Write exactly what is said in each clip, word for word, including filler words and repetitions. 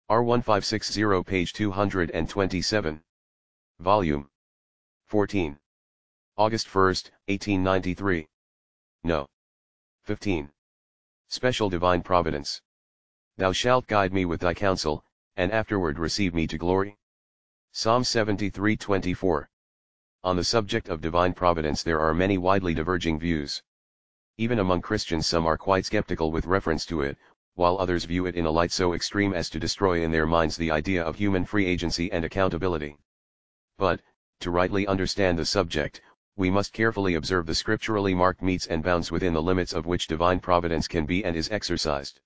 R fifteen sixty, page two hundred twenty-seven. Volume fourteen. August first, eighteen ninety-three. No. fifteen. Special Divine Providence. Thou shalt guide me with thy counsel, and afterward receive me to glory. Psalm seventy-three twenty-four. On the subject of divine providence there are many widely diverging views. Even among Christians some are quite skeptical with reference to it, while others view it in a light so extreme as to destroy in their minds the idea of human free agency and accountability. But, to rightly understand the subject, we must carefully observe the scripturally marked metes and bounds within the limits of which divine providence can be and is exercised.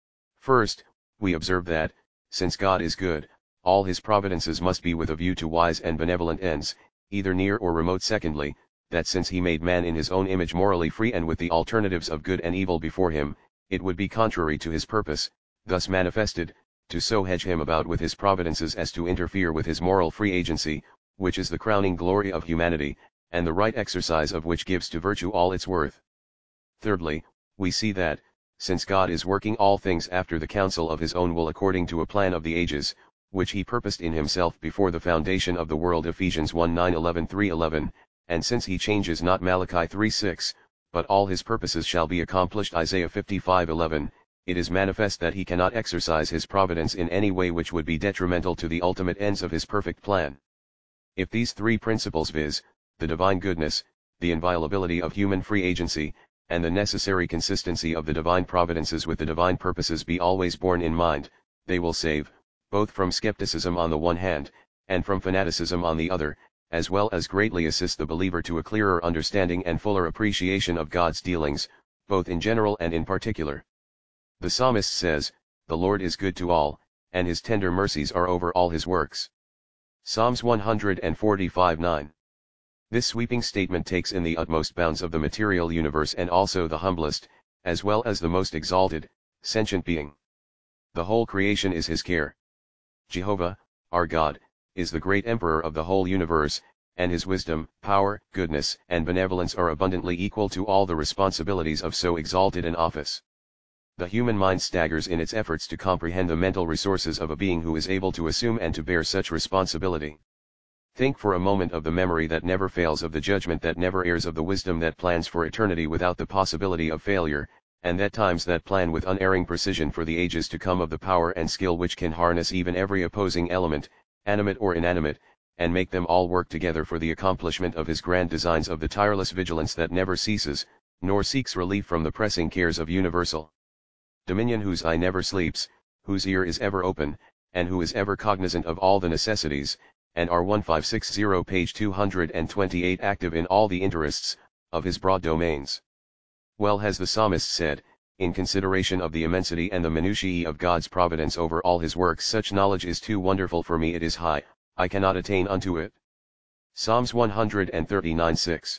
First, we observe that, since God is good, all his providences must be with a view to wise and benevolent ends, either near or remote. Secondly, that since he made man in his own image morally free and with the alternatives of good and evil before him, it would be contrary to his purpose, thus manifested, to so hedge him about with his providences as to interfere with his moral free agency, which is the crowning glory of humanity, and the right exercise of which gives to virtue all its worth. Thirdly, we see that, since God is working all things after the counsel of his own will according to a plan of the ages, which he purposed in himself before the foundation of the world Ephesians one nine eleven three eleven, and since he changes not Malachi three six, but all his purposes shall be accomplished Isaiah fifty-five eleven, it is manifest that he cannot exercise his providence in any way which would be detrimental to the ultimate ends of his perfect plan. If these three principles, viz., the divine goodness, the inviolability of human free agency, and the necessary consistency of the divine providences with the divine purposes be always borne in mind, they will save, both from skepticism on the one hand, and from fanaticism on the other, as well as greatly assist the believer to a clearer understanding and fuller appreciation of God's dealings, both in general and in particular. The psalmist says, "The Lord is good to all, and his tender mercies are over all his works." Psalms one forty-five nine. This sweeping statement takes in the utmost bounds of the material universe and also the humblest, as well as the most exalted, sentient being. The whole creation is his care. Jehovah, our God, is the great emperor of the whole universe, and his wisdom, power, goodness, and benevolence are abundantly equal to all the responsibilities of so exalted an office. The human mind staggers in its efforts to comprehend the mental resources of a being who is able to assume and to bear such responsibility. Think for a moment of the memory that never fails, of the judgment that never errs, of the wisdom that plans for eternity without the possibility of failure, and that times that plan with unerring precision for the ages to come, of the power and skill which can harness even every opposing element, animate or inanimate, and make them all work together for the accomplishment of his grand designs, of the tireless vigilance that never ceases, nor seeks relief from the pressing cares of universal dominion, whose eye never sleeps, whose ear is ever open, and who is ever cognizant of all the necessities, and R fifteen sixty, page two hundred twenty-eight, active in all the interests of his broad domains. Well has the psalmist said, in consideration of the immensity and the minutiae of God's providence over all his works, such knowledge is too wonderful for me, it is high, I cannot attain unto it. Psalms one thirty-nine six.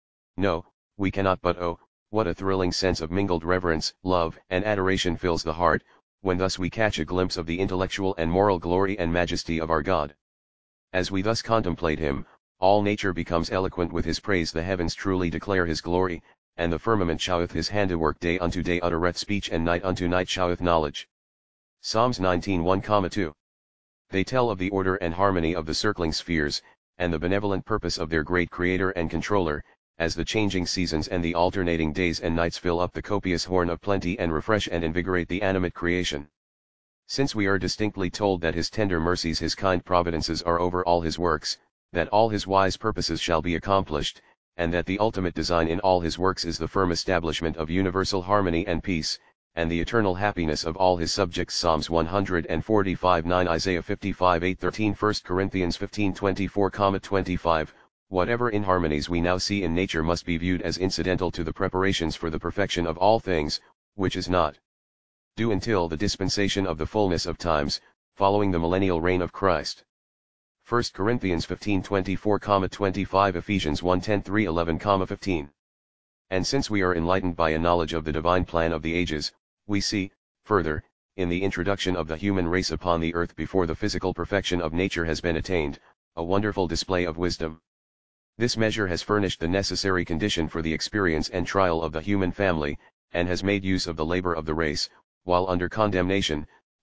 No, we cannot, but oh, what a thrilling sense of mingled reverence, love, and adoration fills the heart, when thus we catch a glimpse of the intellectual and moral glory and majesty of our God. As we thus contemplate him, all nature becomes eloquent with his praise, the heavens truly declare his glory, and the firmament showeth his handiwork, day unto day uttereth speech, and night unto night showeth knowledge. Psalms nineteen one two. They tell of the order and harmony of the circling spheres, and the benevolent purpose of their great Creator and Controller, as the changing seasons and the alternating days and nights fill up the copious horn of plenty and refresh and invigorate the animate creation. Since we are distinctly told that his tender mercies, his kind providences are over all his works, that all his wise purposes shall be accomplished, and that the ultimate design in all his works is the firm establishment of universal harmony and peace, and the eternal happiness of all his subjects. Psalms one forty-five nine, Isaiah fifty-five eight thirteen, First Corinthians fifteen twenty-four twenty-five. Whatever inharmonies we now see in nature must be viewed as incidental to the preparations for the perfection of all things, which is not due until the dispensation of the fullness of times, following the millennial reign of Christ. First Corinthians fifteen twenty-four twenty-five, Ephesians one ten three eleven fifteen. And since we are enlightened by a knowledge of the divine plan of the ages, we see, further, in the introduction of the human race upon the earth before the physical perfection of nature has been attained, a wonderful display of wisdom. This measure has furnished the necessary condition for the experience and trial of the human family, and has made use of the labor of the race, while under condemnation,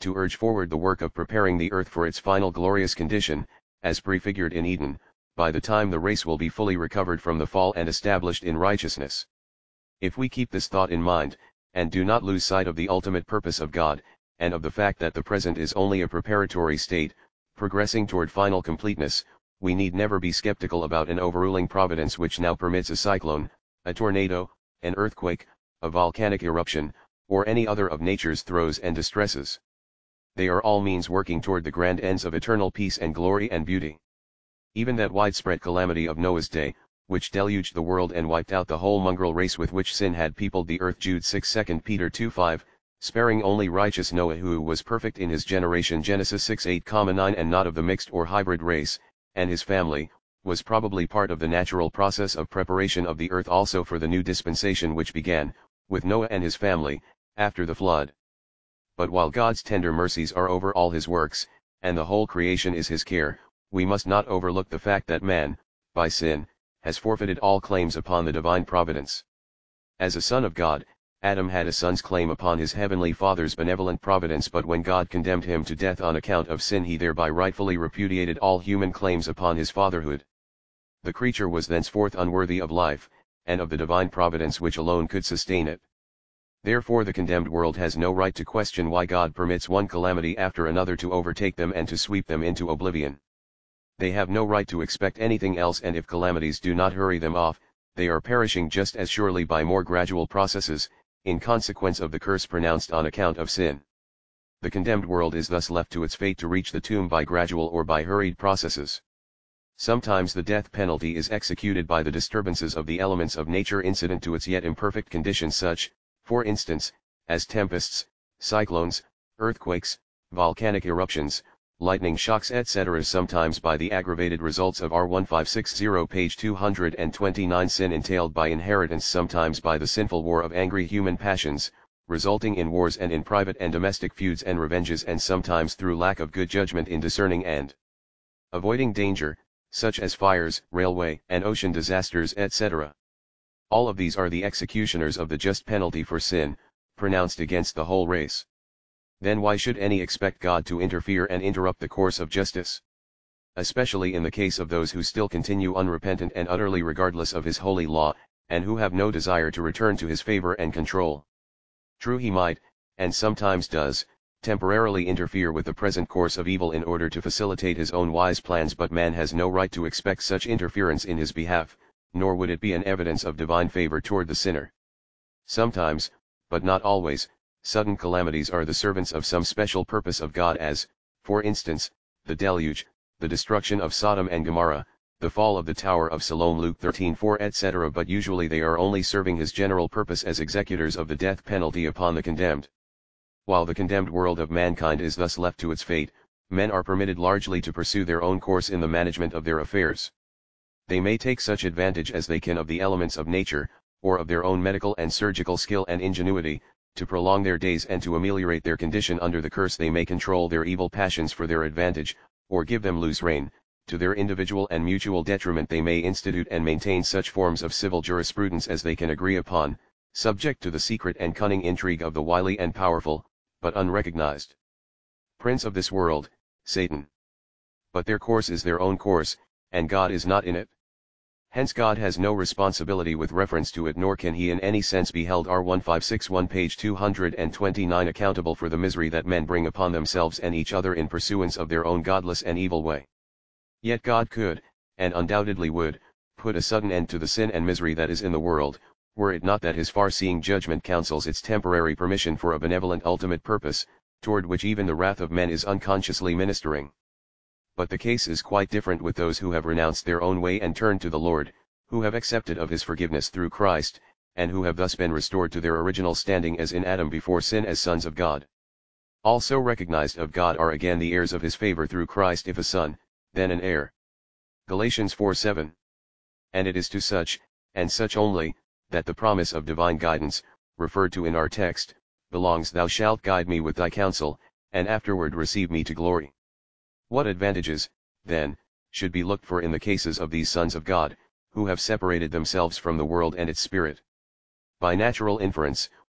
to urge forward the work of preparing the earth for its final glorious condition, as prefigured in Eden, by the time the race will be fully recovered from the fall and established in righteousness. If we keep this thought in mind, and do not lose sight of the ultimate purpose of God, and of the fact that the present is only a preparatory state, progressing toward final completeness, we need never be skeptical about an overruling providence which now permits a cyclone, a tornado, an earthquake, a volcanic eruption, or any other of nature's throes and distresses. They are all means working toward the grand ends of eternal peace and glory and beauty. Even that widespread calamity of Noah's day, which deluged the world and wiped out the whole mongrel race with which sin had peopled the earth, Jude six, Second Peter two five, sparing only righteous Noah who was perfect in his generation, Genesis six eight nine, and not of the mixed or hybrid race, and his family, was probably part of the natural process of preparation of the earth also for the new dispensation which began, with Noah and his family, after the flood. But while God's tender mercies are over all his works, and the whole creation is his care, we must not overlook the fact that man, by sin, has forfeited all claims upon the divine providence. As a son of God, Adam had a son's claim upon his heavenly Father's benevolent providence, but when God condemned him to death on account of sin, he thereby rightfully repudiated all human claims upon his fatherhood. The creature was thenceforth unworthy of life, and of the divine providence which alone could sustain it. Therefore the condemned world has no right to question why God permits one calamity after another to overtake them and to sweep them into oblivion. They have no right to expect anything else, and if calamities do not hurry them off, they are perishing just as surely by more gradual processes, in consequence of the curse pronounced on account of sin. The condemned world is thus left to its fate to reach the tomb by gradual or by hurried processes. Sometimes the death penalty is executed by the disturbances of the elements of nature incident to its yet imperfect condition, such, for instance, as tempests, cyclones, earthquakes, volcanic eruptions, lightning shocks, et cetera. Sometimes by the aggravated results of R fifteen sixty, page two hundred twenty-nine, sin entailed by inheritance, sometimes by the sinful war of angry human passions, resulting in wars and in private and domestic feuds and revenges, and sometimes through lack of good judgment in discerning and avoiding danger, such as fires, railway and ocean disasters, et cetera. All of these are the executioners of the just penalty for sin, pronounced against the whole race. Then why should any expect God to interfere and interrupt the course of justice? Especially in the case of those who still continue unrepentant and utterly regardless of his holy law, and who have no desire to return to his favor and control. True, he might, and sometimes does, temporarily interfere with the present course of evil in order to facilitate his own wise plans, but man has no right to expect such interference in his behalf, nor would it be an evidence of divine favor toward the sinner. Sometimes, but not always, sudden calamities are the servants of some special purpose of God, as, for instance, the deluge, the destruction of Sodom and Gomorrah, the fall of the Tower of Siloam, Luke thirteen four, et cetera. But usually they are only serving his general purpose as executors of the death penalty upon the condemned. While the condemned world of mankind is thus left to its fate, men are permitted largely to pursue their own course in the management of their affairs. They may take such advantage as they can of the elements of nature, or of their own medical and surgical skill and ingenuity, to prolong their days and to ameliorate their condition under the curse. They may control their evil passions for their advantage, or give them loose rein, to their individual and mutual detriment. They may institute and maintain such forms of civil jurisprudence as they can agree upon, subject to the secret and cunning intrigue of the wily and powerful, but unrecognized prince of this world, Satan. But their course is their own course, and God is not in it. Hence God has no responsibility with reference to it, nor can he in any sense be held, R fifteen sixty-one, page two hundred twenty-nine, accountable for the misery that men bring upon themselves and each other in pursuance of their own godless and evil way. Yet God could, and undoubtedly would, put a sudden end to the sin and misery that is in the world, were it not that his far-seeing judgment counsels its temporary permission for a benevolent ultimate purpose, toward which even the wrath of men is unconsciously ministering. But the case is quite different with those who have renounced their own way and turned to the Lord, who have accepted of his forgiveness through Christ, and who have thus been restored to their original standing as in Adam before sin as sons of God. Also recognized of God are again the heirs of his favor through Christ, if a son, then an heir. Galatians four seven. And it is to such, and such only, that the promise of divine guidance, referred to in our text, belongs. Thou shalt guide me with thy counsel, and afterward receive me to glory. What advantages, then, should be looked for in the cases of these sons of God, who have separated themselves from the world and its spirit? By natural inference,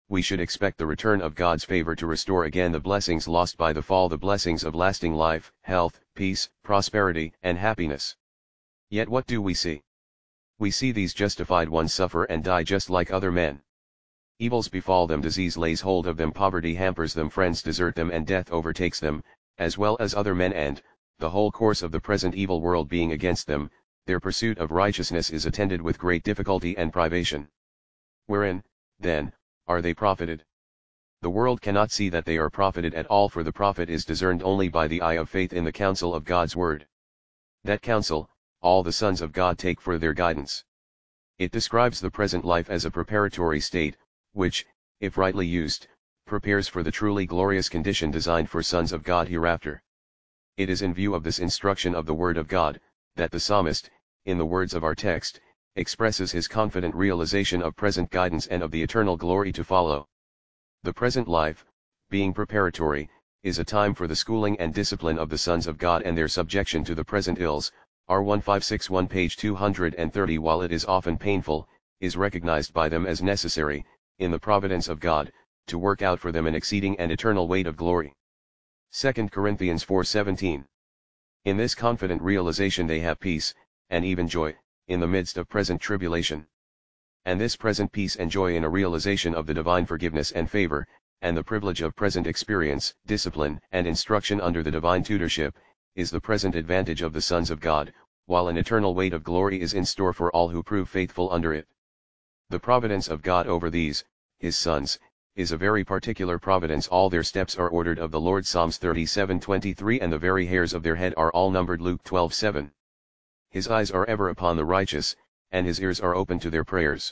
we should expect the return of God's favor to restore again the blessings lost by the fall, the blessings of lasting life, health, peace, prosperity, and happiness. Yet what do we see? We see these justified ones suffer and die just like other men. Evils befall them, disease lays hold of them, poverty hampers them, friends desert them, and death overtakes them, as well as other men, and, the whole course of the present evil world being against them, their pursuit of righteousness is attended with great difficulty and privation. Wherein, then, are they profited? The world cannot see that they are profited at all, for the profit is discerned only by the eye of faith in the counsel of God's word. That counsel, all the sons of God take for their guidance. It describes the present life as a preparatory state, which, if rightly used, prepares for the truly glorious condition designed for sons of God hereafter. It is in view of this instruction of the word of God, that the psalmist, in the words of our text, expresses his confident realization of present guidance and of the eternal glory to follow. The present life, being preparatory, is a time for the schooling and discipline of the sons of God and their subjection to the present ills. R one five six one page two hundred thirty. While it is often painful, is recognized by them as necessary, in the providence of God, to work out for them an exceeding and eternal weight of glory. Second Corinthians four seventeen. In this confident realization they have peace, and even joy, in the midst of present tribulation. And this present peace and joy in a realization of the divine forgiveness and favor, and the privilege of present experience, discipline, and instruction under the divine tutorship, is the present advantage of the sons of God, while an eternal weight of glory is in store for all who prove faithful under it. The providence of God over these, his sons, is a very particular providence. All their steps are ordered of the Lord. Psalms thirty-seven twenty-three. And the very hairs of their head are all numbered. Luke twelve seven. His eyes are ever upon the righteous, and his ears are open to their prayers.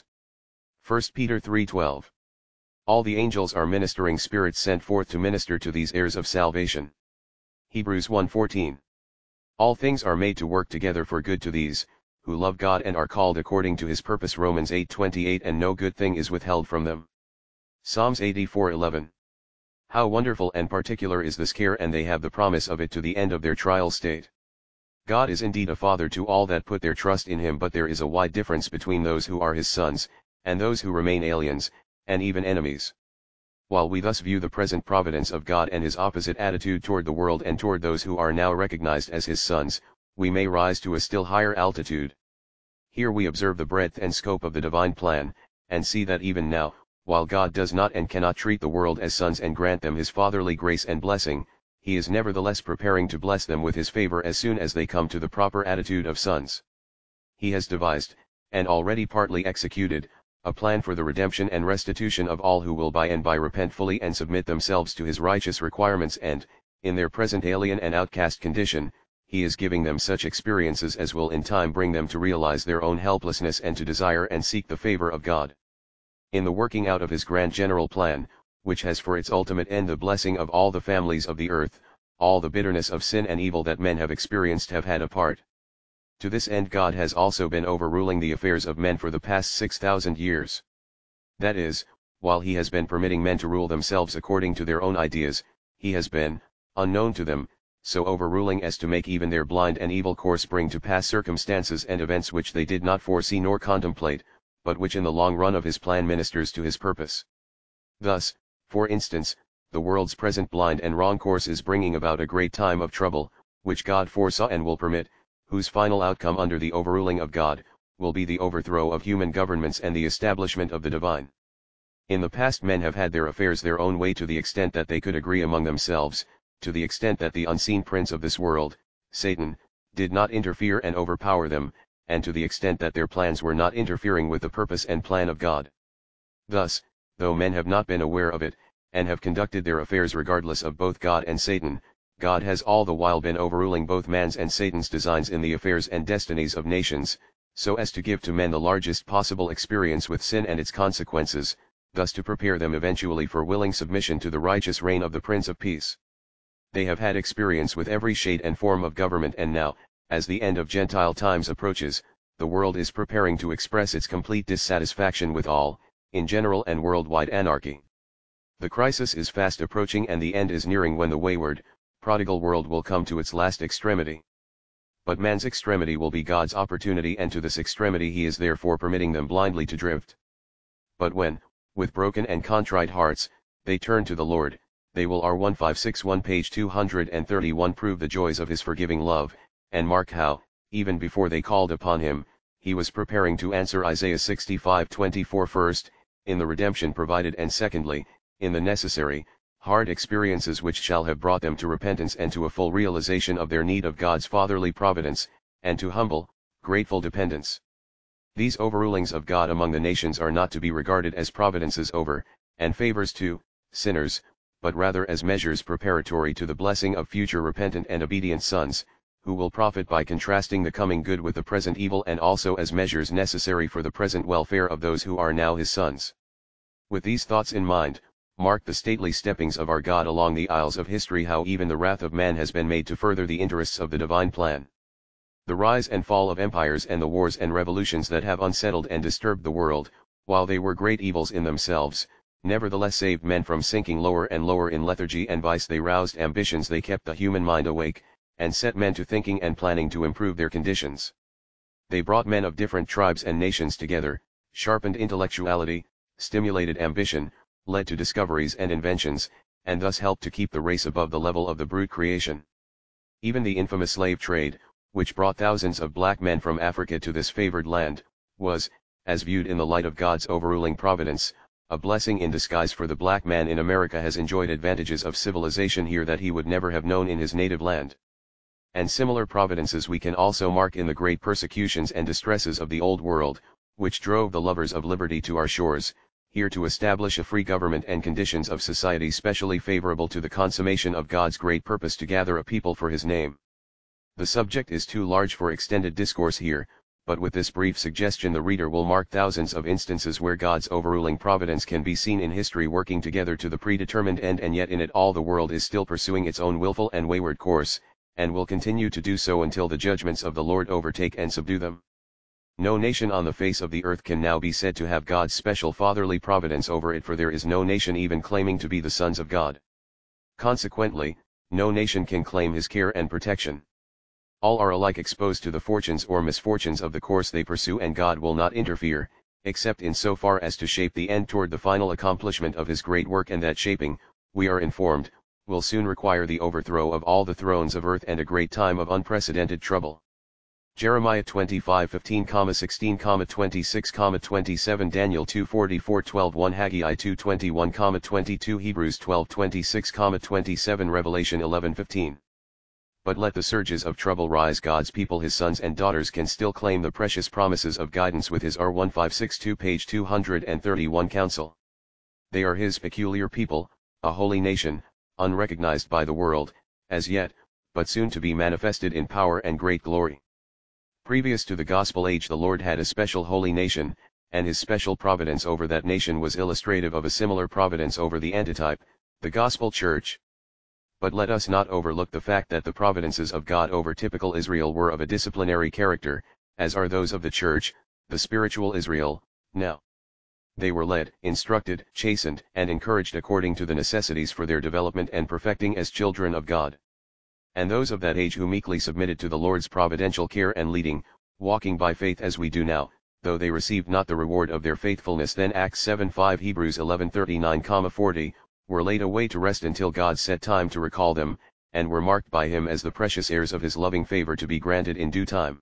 First Peter three twelve. All the angels are ministering spirits sent forth to minister to these heirs of salvation. Hebrews one fourteen. All things are made to work together for good to these, who love God and are called according to his purpose. Romans eight twenty-eight. And no good thing is withheld from them. Psalms eighty-four eleven. How wonderful and particular is this care, and they have the promise of it to the end of their trial state. God is indeed a father to all that put their trust in him, but there is a wide difference between those who are his sons, and those who remain aliens, and even enemies. While we thus view the present providence of God and his opposite attitude toward the world and toward those who are now recognized as his sons, we may rise to a still higher altitude. Here we observe the breadth and scope of the divine plan, and see that even now, while God does not and cannot treat the world as sons and grant them his fatherly grace and blessing, he is nevertheless preparing to bless them with his favor as soon as they come to the proper attitude of sons. He has devised, and already partly executed, a plan for the redemption and restitution of all who will by and by repent fully and submit themselves to his righteous requirements, and, in their present alien and outcast condition, he is giving them such experiences as will in time bring them to realize their own helplessness and to desire and seek the favor of God. In the working out of his grand general plan, which has for its ultimate end the blessing of all the families of the earth, all the bitterness of sin and evil that men have experienced have had a part. To this end God has also been overruling the affairs of men for the past six thousand years. That is, while he has been permitting men to rule themselves according to their own ideas, he has been, unknown to them, so overruling as to make even their blind and evil course bring to pass circumstances and events which they did not foresee nor contemplate, but which in the long run of his plan ministers to his purpose. Thus, for instance, the world's present blind and wrong course is bringing about a great time of trouble, which God foresaw and will permit, whose final outcome under the overruling of God, will be the overthrow of human governments and the establishment of the divine. In the past men have had their affairs their own way to the extent that they could agree among themselves, to the extent that the unseen prince of this world, Satan, did not interfere and overpower them, and to the extent that their plans were not interfering with the purpose and plan of God. Thus, though men have not been aware of it, and have conducted their affairs regardless of both God and Satan, God has all the while been overruling both man's and Satan's designs in the affairs and destinies of nations, so as to give to men the largest possible experience with sin and its consequences, thus to prepare them eventually for willing submission to the righteous reign of the Prince of Peace. They have had experience with every shade and form of government, and now, as the end of Gentile times approaches, the world is preparing to express its complete dissatisfaction with all, in general and worldwide anarchy. The crisis is fast approaching and the end is nearing when the wayward, prodigal world will come to its last extremity. But man's extremity will be God's opportunity, and to this extremity he is therefore permitting them blindly to drift. But when, With broken and contrite hearts, they turn to the Lord. They will R one five six one page two hundred thirty-one prove the joys of his forgiving love, and mark how, even before they called upon him, he was preparing to answer Isaiah sixty-five twenty-four first, in the redemption provided, and secondly, in the necessary, hard experiences which shall have brought them to repentance and to a full realization of their need of God's fatherly providence, and to humble, grateful dependence. These overrulings of God among the nations are not to be regarded as providences over, and favors to, sinners, but rather as measures preparatory to the blessing of future repentant and obedient sons, who will profit by contrasting the coming good with the present evil, and also as measures necessary for the present welfare of those who are now his sons. With these thoughts in mind, mark the stately steppings of our God along the aisles of history, how even the wrath of man has been made to further the interests of the divine plan. The rise and fall of empires and the wars and revolutions that have unsettled and disturbed the world, while they were great evils in themselves, nevertheless saved men from sinking lower and lower in lethargy and vice. They roused ambitions, they kept the human mind awake, and set men to thinking and planning to improve their conditions. They brought men of different tribes and nations together, sharpened intellectuality, stimulated ambition, led to discoveries and inventions, and thus helped to keep the race above the level of the brute creation. Even the infamous slave trade, which brought thousands of black men from Africa to this favored land, was, as viewed in the light of God's overruling providence, a blessing in disguise, for the black man in America has enjoyed advantages of civilization here that he would never have known in his native land. And similar providences we can also mark in the great persecutions and distresses of the Old World, which drove the lovers of liberty to our shores, here to establish a free government and conditions of society specially favorable to the consummation of God's great purpose to gather a people for his name. The subject is too large for extended discourse here, but with this brief suggestion the reader will mark thousands of instances where God's overruling providence can be seen in history working together to the predetermined end, and yet in it all the world is still pursuing its own willful and wayward course, and will continue to do so until the judgments of the Lord overtake and subdue them. No nation on the face of the earth can now be said to have God's special fatherly providence over it, for there is no nation even claiming to be the sons of God. Consequently, no nation can claim his care and protection. All are alike exposed to the fortunes or misfortunes of the course they pursue, and God will not interfere, except in so far as to shape the end toward the final accomplishment of his great work, and that shaping, we are informed, will soon require the overthrow of all the thrones of earth and a great time of unprecedented trouble. Jeremiah twenty-five fifteen, sixteen, twenty-six, twenty-seven, Daniel two forty-four, twelve, one, Haggai two twenty-one, twenty-two, Hebrews twelve twenty-six, twenty-seven, Revelation eleven fifteen. But let the surges of trouble rise, God's people, his sons and daughters, can still claim the precious promises of guidance with his R one five six two page two hundred thirty-one counsel. They are his peculiar people, a holy nation, unrecognized by the world, as yet, but soon to be manifested in power and great glory. Previous to the gospel age the Lord had a special holy nation, and his special providence over that nation was illustrative of a similar providence over the antitype, the gospel church. But let us not overlook the fact that the providences of God over typical Israel were of a disciplinary character, as are those of the church, the spiritual Israel, now. They were led, instructed, chastened, and encouraged according to the necessities for their development and perfecting as children of God. And those of that age who meekly submitted to the Lord's providential care and leading, walking by faith as we do now, though they received not the reward of their faithfulness then, Acts seven five, Hebrews eleven thirty-nine, forty, were laid away to rest until God set time to recall them, and were marked by him as the precious heirs of his loving favor to be granted in due time.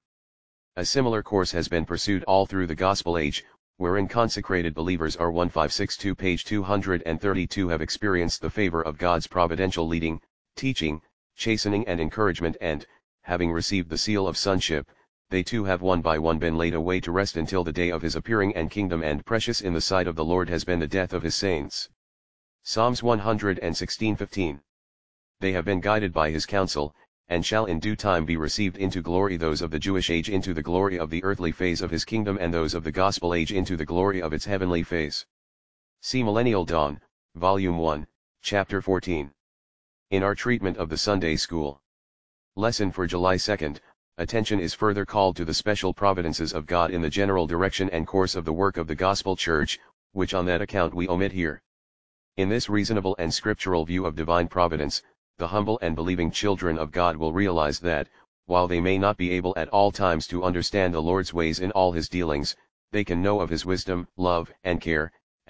A similar course has been pursued all through the gospel age, wherein consecrated believers R one five six two page two hundred thirty-two have experienced the favor of God's providential leading, teaching, chastening and encouragement, and, having received the seal of sonship, they too have one by one been laid away to rest until the day of his appearing and kingdom, and precious in the sight of the Lord has been the death of his saints. Psalms one hundred sixteen fifteen. They have been guided by his counsel, and shall in due time be received into glory, those of the Jewish age into the glory of the earthly phase of his kingdom, and those of the gospel age into the glory of its heavenly phase. See Millennial Dawn, Volume one, Chapter fourteen. In our treatment of the Sunday School lesson for July second, attention is further called to the special providences of God in the general direction and course of the work of the Gospel Church, which on that account we omit here. In this reasonable and scriptural view of divine providence, the humble and believing children of God will realize that, while they may not be able at all times to understand the Lord's ways in all his dealings, they can know of his wisdom, love, and care,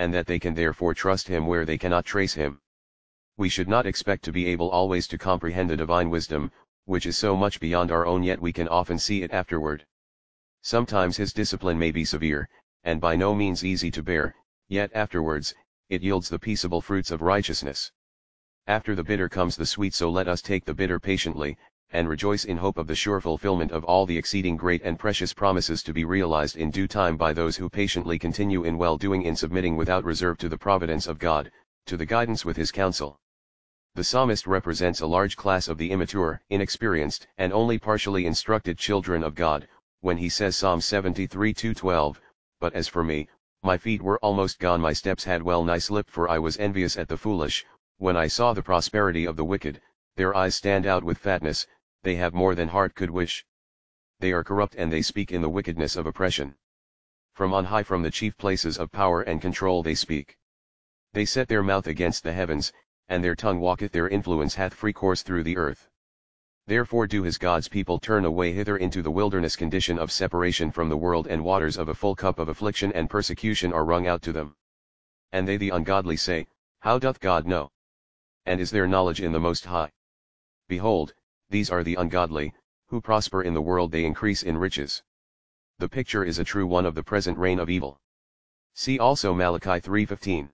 and that they can therefore trust him where they cannot trace him. We should not expect to be able always to comprehend the divine wisdom, which is so much beyond our own, yet we can often see it afterward. Sometimes his discipline may be severe, and by no means easy to bear, yet afterwards, it yields the peaceable fruits of righteousness. After the bitter comes the sweet, so let us take the bitter patiently, and rejoice in hope of the sure fulfillment of all the exceeding great and precious promises to be realized in due time by those who patiently continue in well-doing, in submitting without reserve to the providence of God, to the guidance with his counsel. The psalmist represents a large class of the immature, inexperienced, and only partially instructed children of God, when he says Psalm seventy-three two twelve, "But as for me, my feet were almost gone, my steps had well nigh slipped, for I was envious at the foolish, when I saw the prosperity of the wicked, their eyes stand out with fatness, they have more than heart could wish. They are corrupt and they speak in the wickedness of oppression. From on high, from the chief places of power and control they speak. They set their mouth against the heavens, and their tongue walketh, their influence hath free course through the earth. Therefore do his God's people turn away hither into the wilderness condition of separation from the world, and waters of a full cup of affliction and persecution are wrung out to them. And they the ungodly say, How doth God know? And is there knowledge in the Most High? Behold, these are the ungodly, who prosper in the world, they increase in riches. The picture is a true one of the present reign of evil. See also Malachi three fifteen.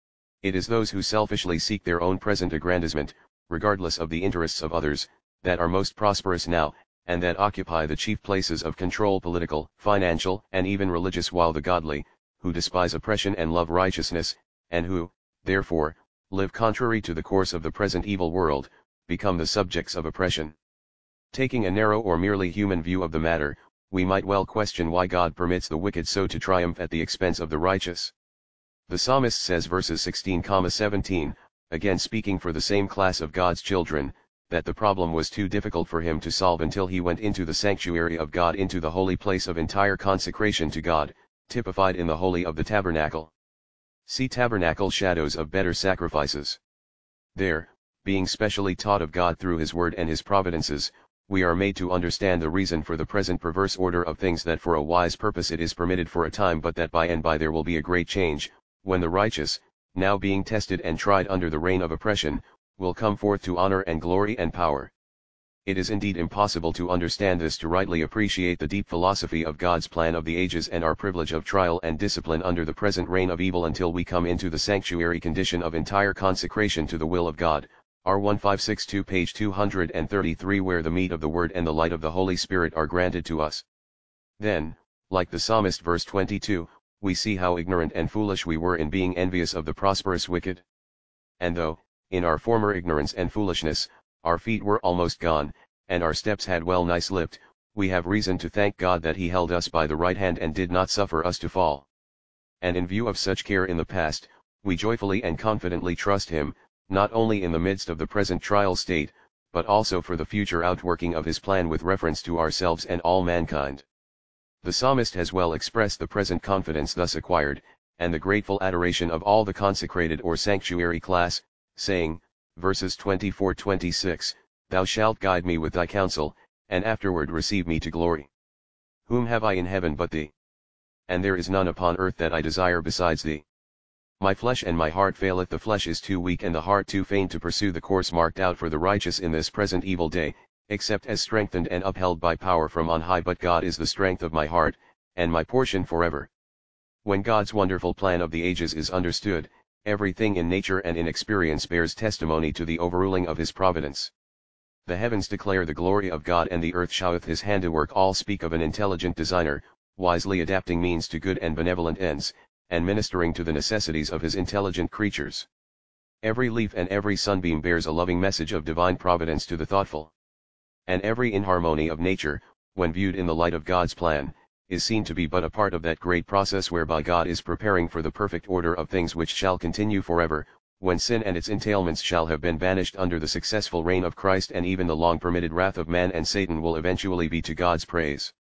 It is those who selfishly seek their own present aggrandizement, regardless of the interests of others, that are most prosperous now, and that occupy the chief places of control, political, financial, and even religious, while the godly, who despise oppression and love righteousness, and who, therefore, live contrary to the course of the present evil world, become the subjects of oppression. Taking a narrow or merely human view of the matter, we might well question why God permits the wicked so to triumph at the expense of the righteous. The psalmist says, verses sixteen to seventeen, again speaking for the same class of God's children, that the problem was too difficult for him to solve until he went into the sanctuary of God, into the holy place of entire consecration to God, typified in the holy of the tabernacle. See Tabernacle, shadows of better sacrifices. There, being specially taught of God through his word and his providences, we are made to understand the reason for the present perverse order of things, that for a wise purpose it is permitted for a time, but that by and by there will be a great change, when the righteous, now being tested and tried under the reign of oppression, will come forth to honor and glory and power. It is indeed impossible to understand this, to rightly appreciate the deep philosophy of God's plan of the ages and our privilege of trial and discipline under the present reign of evil, until we come into the sanctuary condition of entire consecration to the will of God, R one five six two, page two hundred thirty-three, where the meat of the Word and the light of the Holy Spirit are granted to us. Then, like the psalmist, verse twenty-two, we see how ignorant and foolish we were in being envious of the prosperous wicked. And though, in our former ignorance and foolishness, our feet were almost gone, and our steps had well nigh slipped, we have reason to thank God that he held us by the right hand and did not suffer us to fall. And in view of such care in the past, we joyfully and confidently trust him, not only in the midst of the present trial state, but also for the future outworking of his plan with reference to ourselves and all mankind. The psalmist has well expressed the present confidence thus acquired, and the grateful adoration of all the consecrated or sanctuary class, saying, verses twenty-four to twenty-six, Thou shalt guide me with thy counsel, and afterward receive me to glory. Whom have I in heaven but thee? And there is none upon earth that I desire besides thee. My flesh and my heart faileth, the flesh is too weak and the heart too faint to pursue the course marked out for the righteous in this present evil day, except as strengthened and upheld by power from on high. But God is the strength of my heart, and my portion forever. When God's wonderful plan of the ages is understood, everything in nature and in experience bears testimony to the overruling of his providence. The heavens declare the glory of God, and the earth showeth his handiwork. All speak of an intelligent designer, wisely adapting means to good and benevolent ends, and ministering to the necessities of his intelligent creatures. Every leaf and every sunbeam bears a loving message of divine providence to the thoughtful. And every inharmony of nature, when viewed in the light of God's plan, is seen to be but a part of that great process whereby God is preparing for the perfect order of things which shall continue forever, when sin and its entailments shall have been banished under the successful reign of Christ, and even the long permitted wrath of man and Satan will eventually be to God's praise.